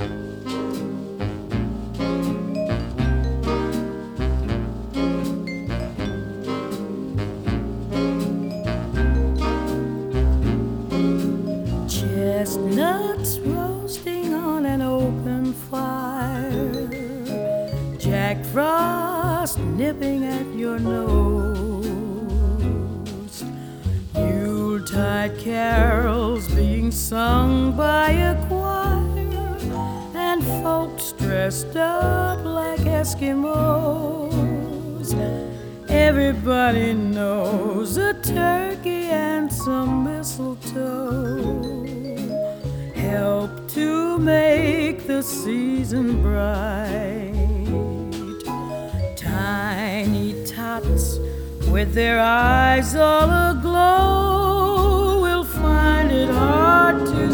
Chestnuts roasting on an open fire, Jack Frost nipping at your nose, Yuletide carols being sung by a choir, and folks dressed up like Eskimos. Everybody knows a turkey and some mistletoe help to make the season bright. Tiny tots with their eyes all aglow will find it hard to